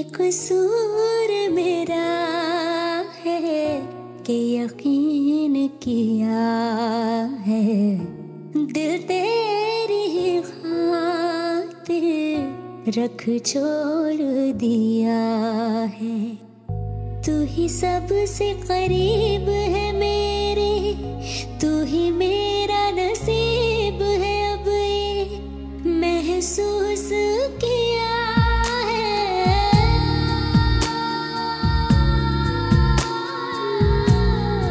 कसूर मेरा है कि यकीन किया है दिल तेरी खातिर रख छोड़ दिया है। तू ही सबसे करीब है मेरे, तू ही मेरा नसीब है अब ये महसूस किया